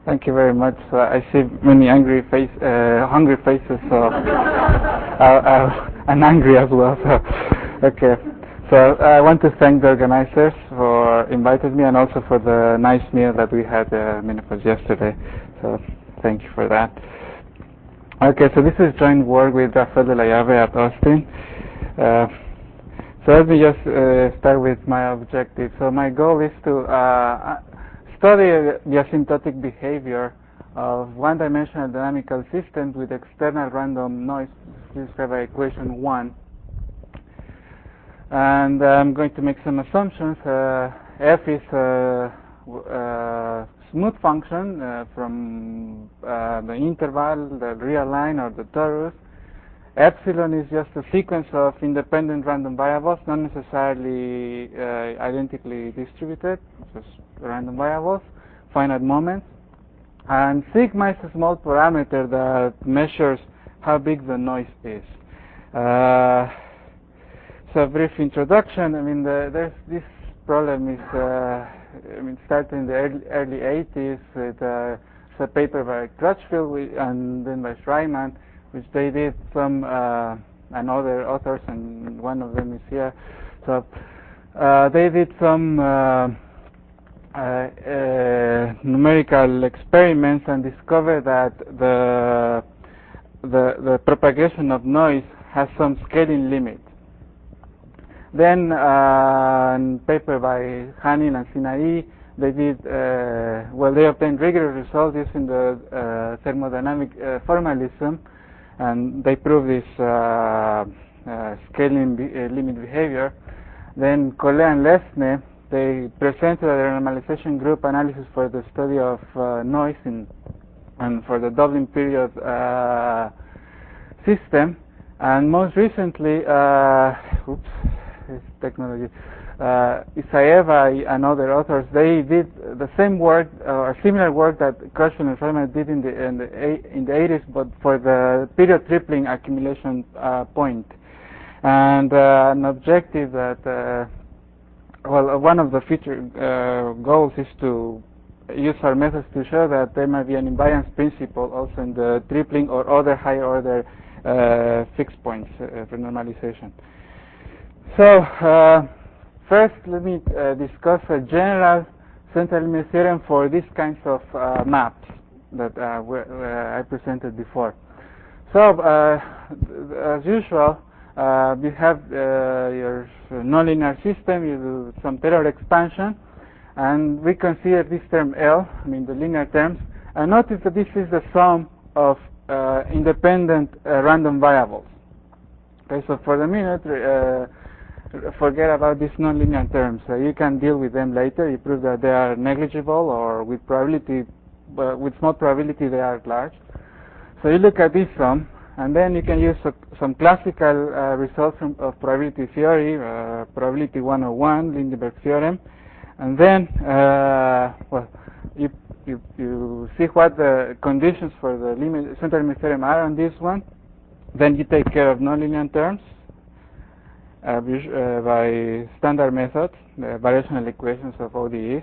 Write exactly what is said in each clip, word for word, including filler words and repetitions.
Thank you very much. Uh, I see many angry face, uh, hungry faces, so uh, uh, I'm angry as well. So, okay. So I want to thank the organizers for inviting me and also for the nice meal that we had uh, Minneapolis yesterday. So thank you for that. Okay, so this is joint work with Rafael de la Llave at Austin. Uh, so let me just uh, start with my objective. So my goal is to uh, study the asymptotic behavior of one-dimensional dynamical systems with external random noise described by equation one. And I'm going to make some assumptions. Uh, F is a, a smooth function uh, from uh, the interval, the real line, or the torus. Epsilon is just a sequence of independent random variables, not necessarily uh, identically distributed, just random variables, finite moments. And sigma is a small parameter that measures how big the noise is. Uh, so a brief introduction. I mean, the, there's this problem is, uh, I mean, started in the early, early eighties with uh, a paper by Crutchfield and then by Schreiman, which they did some uh, and other authors, and one of them is here. So uh, they did some uh, uh, uh, numerical experiments and discovered that the, the the propagation of noise has some scaling limit. Then, uh, in paper by Hanin and Sinai, they did uh, well. They obtained rigorous results using the uh, thermodynamic uh, formalism. And they prove this uh, uh, scaling be uh, limit behavior. Then Collet and Lesne, they presented a normalization group analysis for the study of uh, noise in, and for the doubling period uh, system. And most recently, uh, oops, this technology, uh, Isaeva and other authors, they did the same work uh, or similar work that Crutchfield and Schreiman did in the in the in the eighties, but for the period tripling accumulation uh, point. And uh, an objective that, uh, well, one of the future uh, goals is to use our methods to show that there might be an invariance principle also in the tripling or other higher order uh, fixed points uh, for normalization. So. Uh, First, let me uh, discuss a general central limit theorem for these kinds of uh, maps that uh, uh, I presented before. So, uh, as usual, uh, you have uh, your nonlinear system, you do some Taylor expansion, and we consider this term L, I mean the linear terms, and notice that this is the sum of uh, independent uh, random variables. Okay, so for the minute, uh, forget about these nonlinear terms. Uh, you can deal with them later. You prove that they are negligible, or with probability, uh, with small probability, they are large. So you look at this sum, and then you can use uh, some classical uh, results from, of probability theory, uh, probability one oh one, Lindenberg theorem, and then, uh, well, you, you you see what the conditions for the limit, central limit theorem are on this one. Then you take care of nonlinear terms. Uh, uh, by standard methods, the variational equations of O D Es.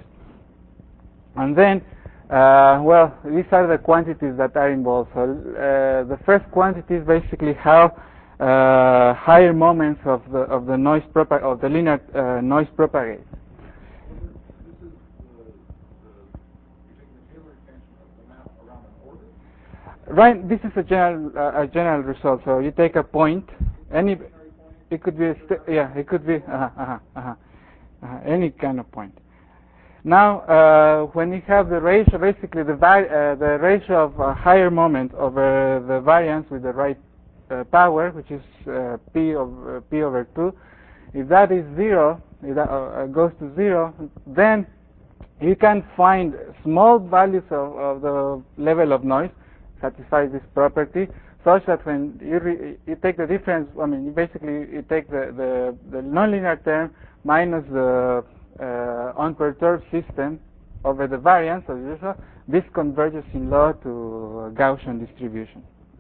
And then, uh, well, these are the quantities that are involved. So uh, the first quantity is basically how uh, higher moments of the of the noise propa of the linear uh, noise propagate. Right. This is a general uh, a general result. So you take a point, any. It could be, a yeah, it could be uh-huh, uh-huh, uh-huh, uh-huh, any kind of point. Now, uh, when you have the ratio, basically the uh, the ratio of a higher moment over the variance with the right uh, power, which is uh, p over uh, p over two, if that is zero, if that uh, goes to zero, then you can find small values of, of the level of noise satisfies this property, such that when you, re you take the difference, I mean, you basically you take the, the, the nonlinear term minus the uh, unperturbed system over the variance, as usual, this converges in law to a Gaussian distribution.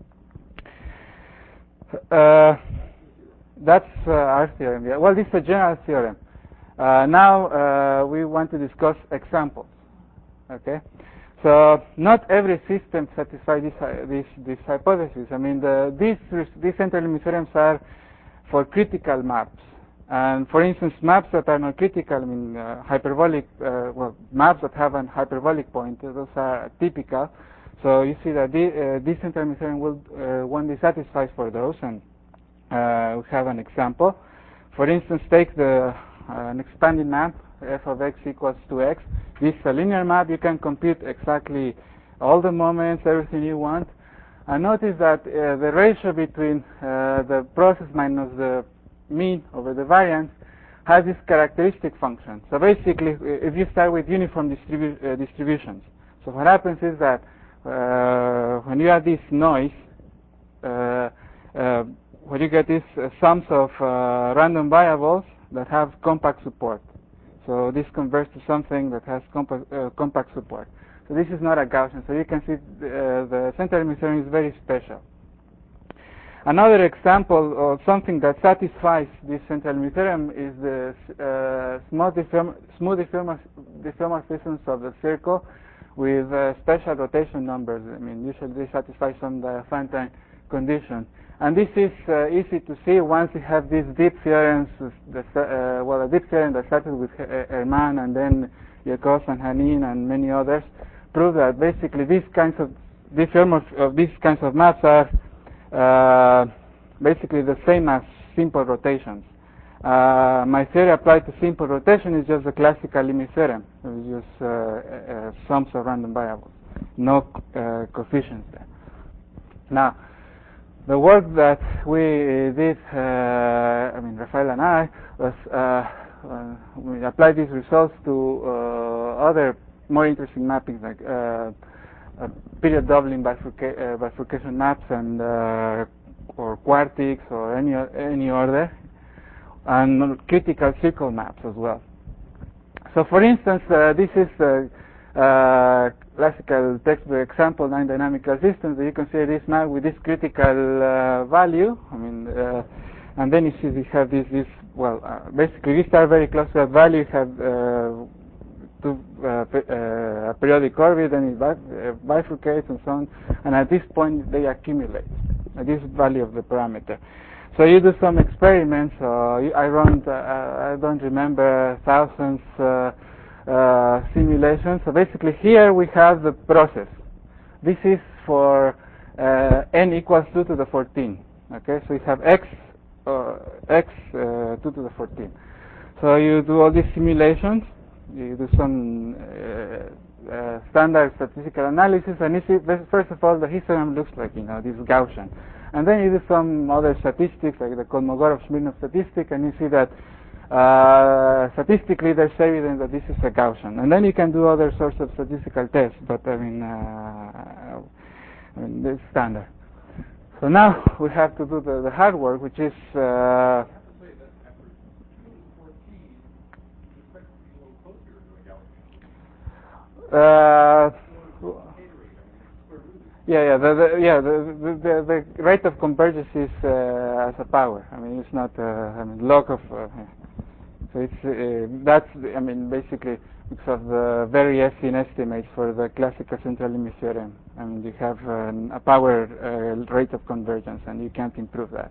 Uh, that's uh, our theorem. Yeah. Well, this is a general theorem. Uh, now uh, we want to discuss examples. Okay. So not every system satisfies this, uh, this, this hypothesis. I mean, the, these, these central limit theorems are for critical maps. And for instance, maps that are not critical, I mean, uh, hyperbolic, uh, well, maps that have an hyperbolic point, those are typical. So you see that the, uh, this central limit theorem will uh, won't be satisfied for those, and uh, we have an example. For instance, take the uh, an expanding map, f of x equals to x. This is a linear map. You can compute exactly all the moments, everything you want. And notice that uh, the ratio between uh, the process minus the mean over the variance has this characteristic function. So basically, if you start with uniform distribu uh, distributions, so what happens is that uh, when you have this noise, uh, uh, what you get is uh, sums of uh, random variables that have compact support. So this converts to something that has compact, uh, compact support. So this is not a Gaussian. So you can see the, uh, the central limit theorem is very special. Another example of something that satisfies this central limit theorem is the uh, smooth, diffeom smooth diffeomorphisms of the circle with uh, special rotation numbers. I mean, usually they satisfy some Diophantine condition. And this is uh, easy to see once you have these deep theorems, the, uh, well, a deep theorem that started with Hermann and then Yakov and Hanin and many others, prove that basically these kinds of these of these kinds of maps are uh, basically the same as simple rotations. Uh, my theory applied to simple rotation is just the classical limit theorem. It's just uh, uh, sums of random variables, no uh, coefficients there. Now, the work that we did, uh, I mean, Rafael and I, was uh, uh, we applied these results to uh, other more interesting mappings like uh, uh, period doubling bifurca uh, bifurcation maps and uh, or quartics or any any order, and critical circle maps as well. So, for instance, uh, this is a uh, classical textbook example, nine dynamical systems. You can see this map with this critical uh, value. I mean, uh, and then you see we have this, this well, uh, basically we start very close to that value. You have uh, two, uh, uh, a periodic orbit, and it bifurcates and so on. And at this point, they accumulate at this value of the parameter. So you do some experiments. Uh, I run, uh, I don't remember, thousands uh, uh, simulations. So basically here we have the process. This is for uh, n equals two to the fourteen. Okay, so you have x, uh, x uh, two to the fourteen. So you do all these simulations. You do some uh, uh, standard statistical analysis, and you see, first of all, the histogram looks like, you know, this Gaussian. And then you do some other statistics, like the Kolmogorov-Smirnov statistic, and you see that uh, statistically there's evidence that this is a Gaussian. And then you can do other sorts of statistical tests, but I mean, uh, I mean this is standard. So now we have to do the, the hard work, which is uh, uh, Yeah, yeah, the, the yeah the, the the rate of convergence is uh, as a power. I mean, it's not uh, I mean log of. Uh, so it's uh, that's I mean basically because of the very Hessian estimates for the classical central limit theorem. I mean, you have um, a power uh, rate of convergence, and you can't improve that.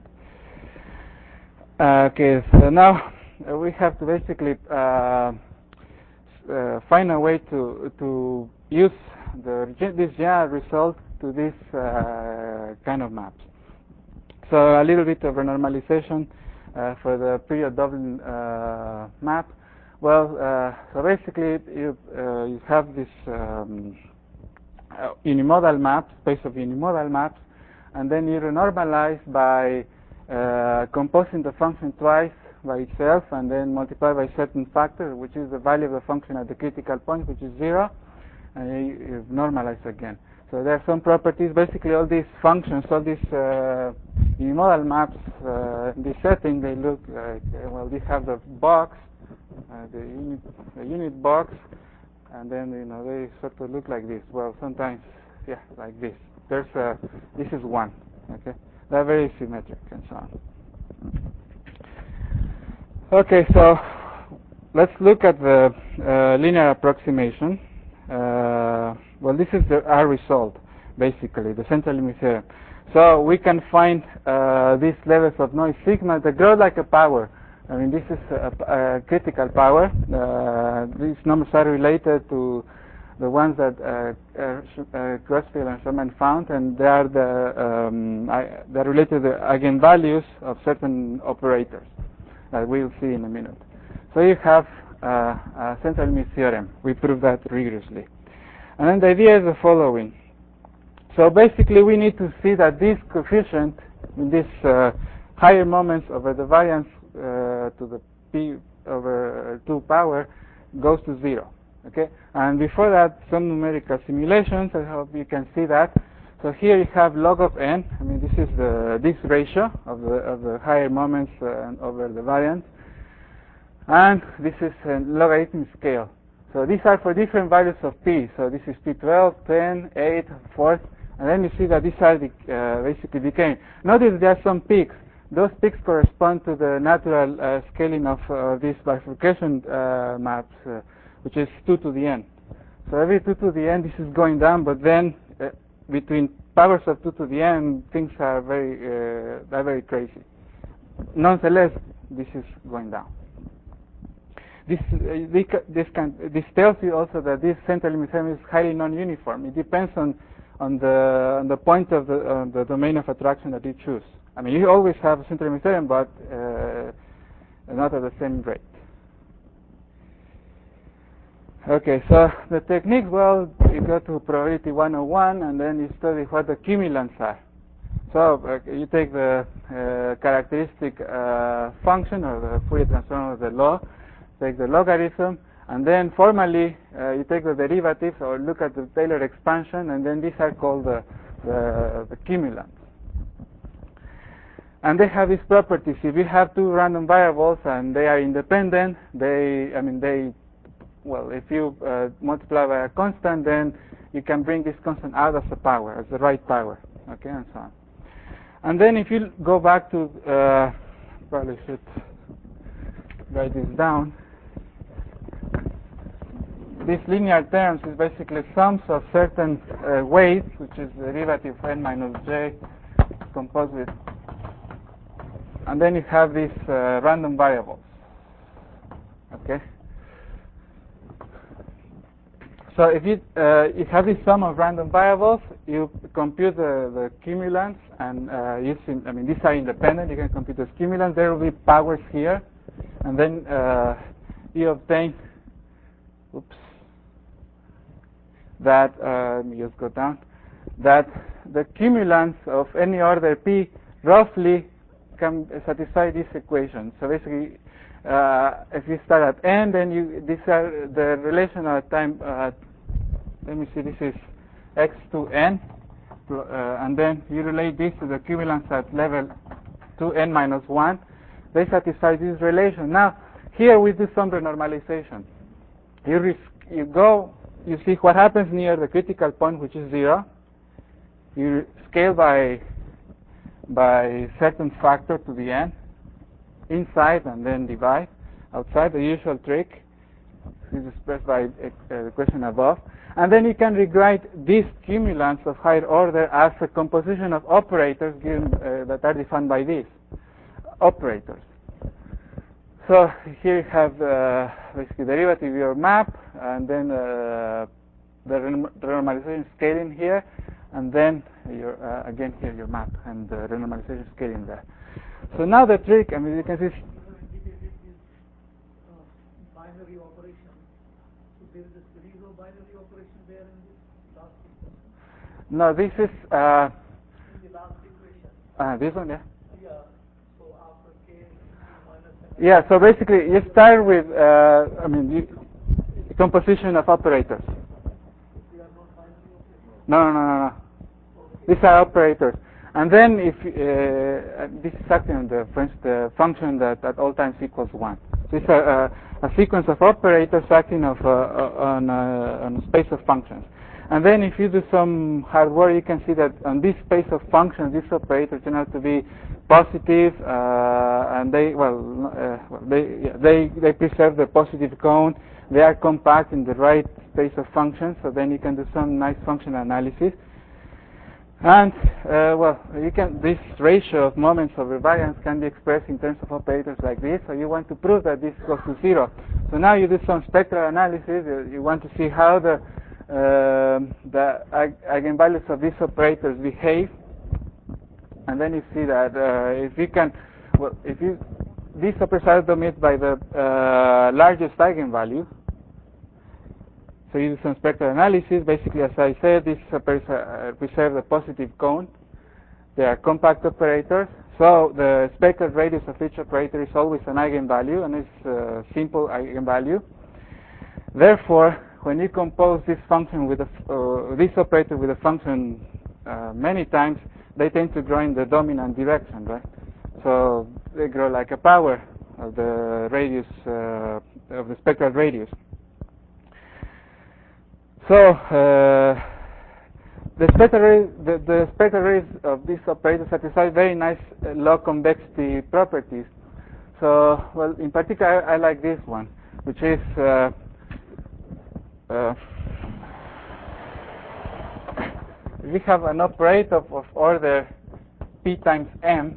Uh, okay, so now uh, we have to basically uh, uh, find a way to to use the this general result to this uh, kind of maps. So a little bit of a normalization uh, for the period doubling uh, map. Well, uh, so basically you uh, you have this um, uh, unimodal map, space of unimodal maps, and then you renormalize by uh, composing the function twice by itself, and then multiply by a certain factor, which is the value of the function at the critical point, which is zero, and you, you normalize again. So there are some properties. Basically, all these functions, all these uh, unimodal maps, uh, in this setting, they look like, uh, well, they have the box, uh, the unit, the unit box, and then you know they sort of look like this. Well, sometimes, yeah, like this. There's a, this is one. Okay, they're very symmetric and so on. Okay, so let's look at the uh, linear approximation. Uh, well, this is the, our result, basically, the central limit theorem. So we can find uh, these levels of noise sigma that grow like a power. I mean, this is a, a critical power. Uh, these numbers are related to the ones that uh, uh, Crutchfield and Sherman found, and they are the um, I, they're related to the eigenvalues of certain operators that we'll see in a minute. So you have uh, a central limit theorem. We prove that rigorously. And then the idea is the following. So basically we need to see that this coefficient, this uh, higher moments over the variance uh, to the p over two power goes to zero. Okay? And before that, some numerical simulations, I hope you can see that. So here you have log of n. I mean, this is the this ratio of the of the higher moments uh, over the variance. And this is a logarithmic scale. So these are for different values of p. So this is p twelve, ten, eight, four. And then you see that these are the, uh, basically decaying. Notice there are some peaks. Those peaks correspond to the natural uh, scaling of uh, these bifurcation uh, maps, uh, which is two to the n. So every two to the n, this is going down, but then uh, between powers of two to the n, things are very, uh, are very crazy. Nonetheless, this is going down. This, uh, this, can, this tells you also that this central limit theorem is highly non-uniform. It depends on on the on the point of the, uh, the domain of attraction that you choose. I mean, you always have a central limit theorem, but uh, not at the same rate. Okay, so the techniques, well, you go to probability one oh one, and then you study what the cumulants are. So uh, you take the uh, characteristic uh, function, or the Fourier transform of the law, take the logarithm, and then formally uh, you take the derivatives or look at the Taylor expansion, and then these are called the, the, the cumulants. And they have these properties. If you have two random variables and they are independent, they, I mean, they, well, if you uh, multiply by a constant, then you can bring this constant out as a power, as the right power, okay, and so on. And then if you go back to, uh, probably should write this down. These linear terms is basically sums of certain uh, weights, which is the derivative of n minus j composed with, and then you have these uh, random variables. Okay. So if you uh, you have this sum of random variables, you compute the, the cumulants, and uh, using, I mean, these are independent. You can compute the cumulants. There will be powers here, and then uh, you obtain. Oops. That uh, let me just go down. That the cumulants of any order p roughly can satisfy this equation. So basically, uh, if you start at n, then you these are the relation at time. Uh, let me see. This is x to n, uh, and then you relate this to the cumulants at level two n minus one. They satisfy this relation. Now, here we do some renormalization. You risk, you go. You see what happens near the critical point, which is zero. You scale by by certain factor to the n inside, and then divide outside. The usual trick is expressed by uh, the question above, and then you can rewrite these cumulants of higher order as a composition of operators given uh, that are defined by these operators. So here you have uh, basically the derivative of your map, and then uh, the renormalization scaling here, and then your, uh, again here your map and the renormalization scaling there. So now the trick, I mean, you can see. Binary operation. So there is a series of binary operation there in this last equation. No, this is. Uh, in the last equation. Uh, this one, yeah. Yeah. So after k minus n. Yeah. So basically, you start with. Uh, I mean, you, composition of operators. They are not binary operators. No, no, no, no, no. Okay. These are operators. And then if uh, this is acting on the, the function that at all times equals one. So it's a, a, a sequence of operators acting of, uh, on, a, on a space of functions. And then if you do some hard work, you can see that on this space of functions, these operators turn out to be positive, uh, and they well, uh, well they, yeah, they they preserve the positive cone. they are compact in the right space of functions, so then you can do some nice function analysis. And, uh, well, you can, this ratio of moments over variance can be expressed in terms of operators like this, so you want to prove that this goes to zero. So now you do some spectral analysis, you, you want to see how the, uh, the eigenvalues of these operators behave, and then you see that uh, if you can, well, if you, these operators are dominated by the uh, largest eigenvalue. So you do some spectral analysis. Basically, as I said, these operators uh, preserve the positive cone. They are compact operators. So the spectral radius of each operator is always an eigenvalue, and it's a simple eigenvalue. Therefore, when you compose this function with a, uh, this operator with a function uh, many times, they tend to grow in the dominant direction, right? So they grow like a power of the radius uh, of the spectral radius. So uh, the spectral the, the spectral radius of these operators satisfy very nice uh, low convexity properties. So, well, in particular, I, I like this one, which is uh, uh, we have an operator of, of order p times m,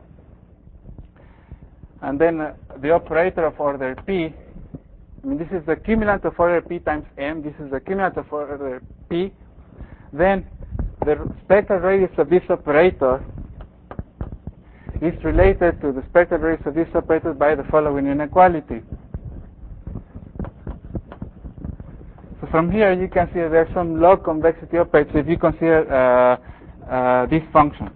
and then uh, the operator of order p. I mean, this is the cumulant of order p times m. This is the cumulant of order p. Then the spectral radius of this operator is related to the spectral radius of this operator by the following inequality. So from here you can see that there are some low convexity operators if you consider uh, uh, this function.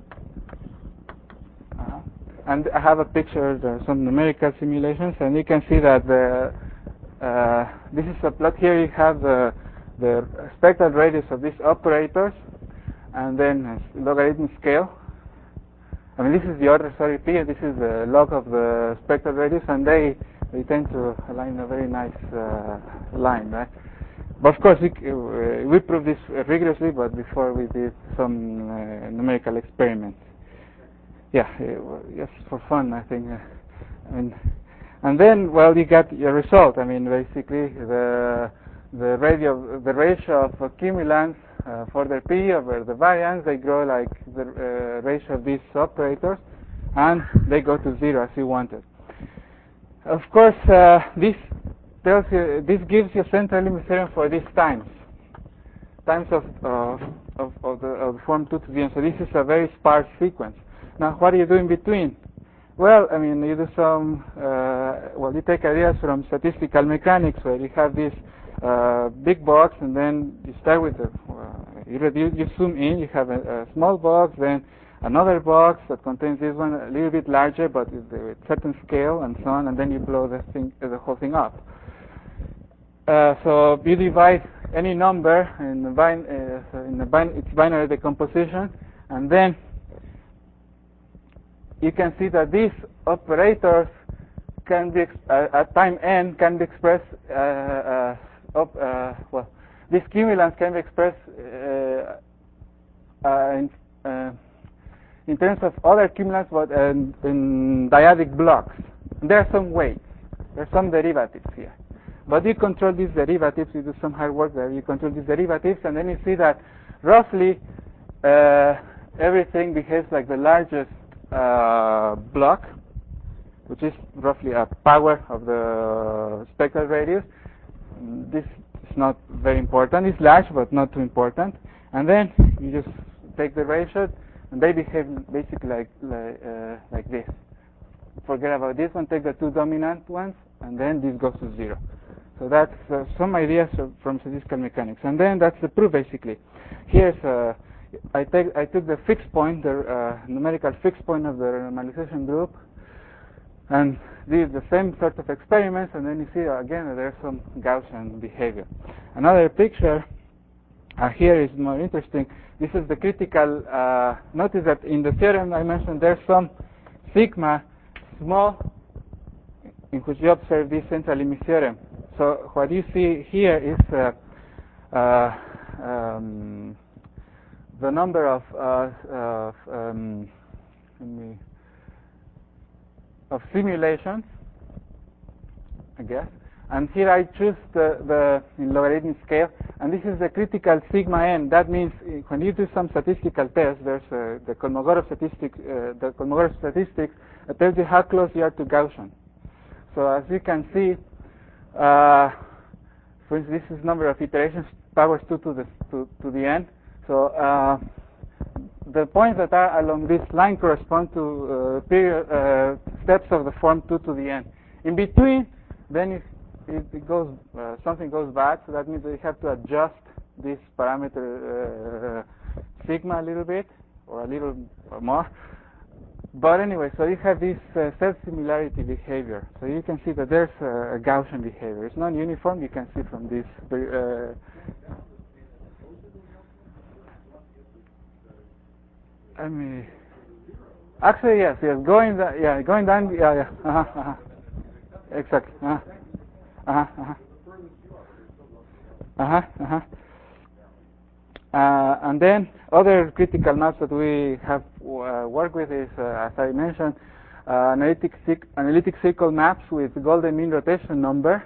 Uh-huh. And I have a picture, there are some numerical simulations, and you can see that the Uh, this is a plot. Here you have the, the spectral radius of these operators, and then a logarithm scale. I mean, this is the order, sorry, p, and this is the log of the spectral radius, and they, they tend to align a very nice uh, line, right? But of course, we, uh, we proved this rigorously, but before we did some uh, numerical experiments. Yeah, uh, just for fun, I think. Uh, I mean, And then, well, you got your result. I mean, basically, the the radio, the ratio of accumulants uh, for the p over the variance, they grow like the uh, ratio of these operators, and they go to zero as you wanted. Of course, uh, this tells you, this gives you a central limit theorem for these times, times of uh, of, of the of the form two to the n. So this is a very sparse sequence. Now, what do you do in between? Well, I mean, you do some, uh, well, you take ideas from statistical mechanics where you have this uh, big box, and then you start with the, uh, you, you, you zoom in, you have a, a small box, then another box that contains this one a little bit larger, but with a certain scale and so on, and then you blow the thing, uh, the whole thing up. Uh, so you divide any number in the, bin uh, in the bin its binary decomposition, and then you can see that these operators can be uh, at time n can be expressed uh, uh, op, uh, well, these cumulants can be expressed uh, uh, in, uh, in terms of other cumulants, but uh, in dyadic blocks. And there are some weights, there are some derivatives here, but you control these derivatives. You do some hard work there. You control these derivatives, and then you see that roughly uh, everything behaves like the largest Uh, block, which is roughly a power of the spectral radius. This is not very important. It's large, but not too important. And then you just take the ratio, and they behave basically like like, uh, like this. Forget about this one. Take the two dominant ones, and then this goes to zero. So that's uh, some ideas from statistical mechanics. And then that's the proof, basically. Here's a I take I took the fixed point, the uh, numerical fixed point of the normalization group, and did the same sort of experiments, and then you see uh, again that there's some Gaussian behavior. Another picture uh, here is more interesting. This is the critical. Uh, notice that in the theorem I mentioned there's some sigma small in which you observe this central limit theorem. So what you see here is uh, uh, um, the number of uh, of, um, me, of simulations, I guess, And here I choose the, the in logarithmic scale, and this is the critical sigma n. That means when you do some statistical test, there's uh, the Kolmogorov statistic, uh, the Kolmogorov statistics that tells you how close you are to Gaussian. So as you can see, uh, for instance, this is number of iterations powers two to the to, to the n. So uh, the points that are along this line correspond to uh, period uh, steps of the form two to the n. In between, then if It, it goes, uh, something goes bad, so that means that you have to adjust this parameter uh, sigma a little bit, or a little more. But anyway, so you have this uh, self-similarity behavior. So you can see that there's a, a Gaussian behavior. It's not uniform, you can see from this. Uh, I mean, actually, yes, yes, going, da yeah, going down, yeah, yeah, uh-huh, uh-huh. Exactly, uh-huh. Uh-huh, uh-huh. Uh-huh, uh-huh. Uh, and then other critical maps that we have uh, worked with is, uh, as I mentioned, uh, analytic, analytic circle maps with golden mean rotation number.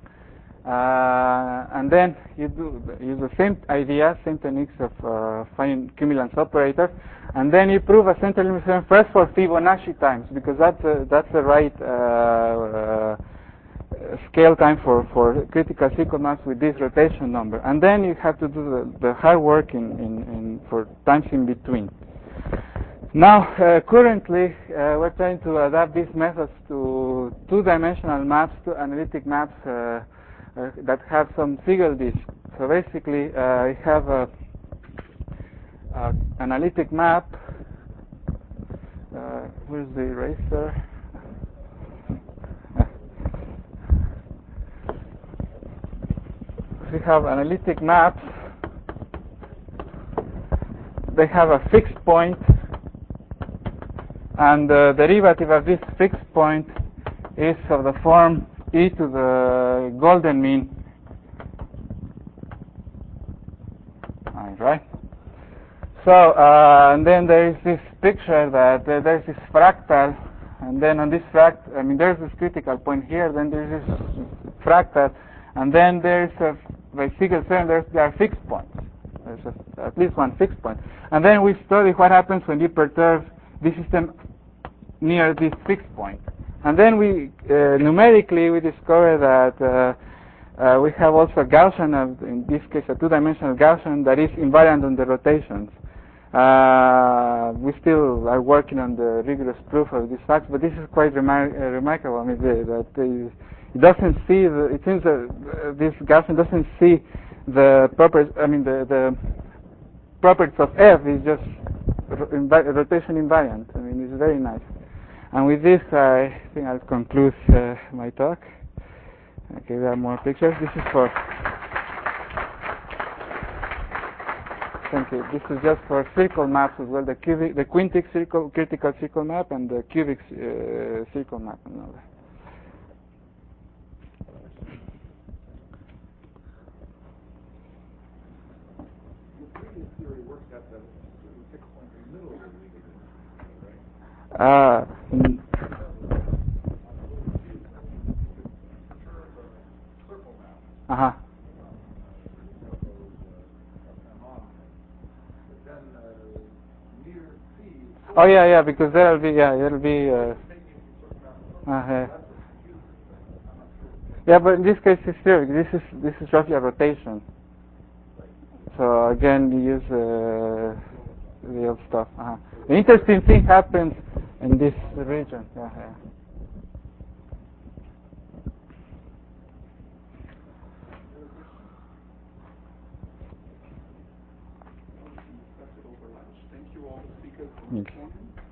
Uh, and then you do use the same idea, same techniques of uh, finding cumulance operator, and then you prove a central limit theorem first for Fibonacci times, because that's uh, that's the right uh, uh, scale time for, for critical circle maps with this rotation number. And then you have to do the, the hard work in, in, in for times in between. Now, uh, currently, uh, we're trying to adapt these methods to two-dimensional maps, to analytic maps uh, uh, that have some Siegel disk. So basically, uh, I have a, a analytic map. Uh, where's the eraser? We have analytic maps. They have a fixed point, and the derivative of this fixed point is of the form e to the golden mean. All right. So, uh, and then there is this picture that uh, there's this fractal, and then on this fractal, I mean, there's this critical point here, then there's this fractal, and then there's a, by Siegel theorem, there's, there are fixed points. There's a, at least one fixed point. And then we study what happens when you perturb this system near this fixed point. And then we, uh, numerically, we discover that uh, uh, we have also a Gaussian, of, in this case a two-dimensional Gaussian, that is invariant on the rotations. Uh, we still are working on the rigorous proof of these facts, but this is quite remar uh, remarkable. I mean, the, that the, it doesn't see, the, it seems that uh, this Gaussian doesn't see the properties, I mean, the, the properties of F is just invi rotation invariant. I mean, it's very nice. And with this, I think I'll conclude uh, my talk. Okay, there are more pictures. This is for, thank you. This is just for circle maps as well, the cubic, the quintic circle, critical circle map, and the cubic uh, circle map and all that. Uh, uh-huh. Oh yeah, yeah, because there'll be, yeah, there'll be, uh, uh, yeah, but in this case it's true. This is this is roughly a rotation. So again, you use uh, the old stuff. Uh-huh. The interesting thing happens in this region. Yeah, yeah. Thank you all the speakers.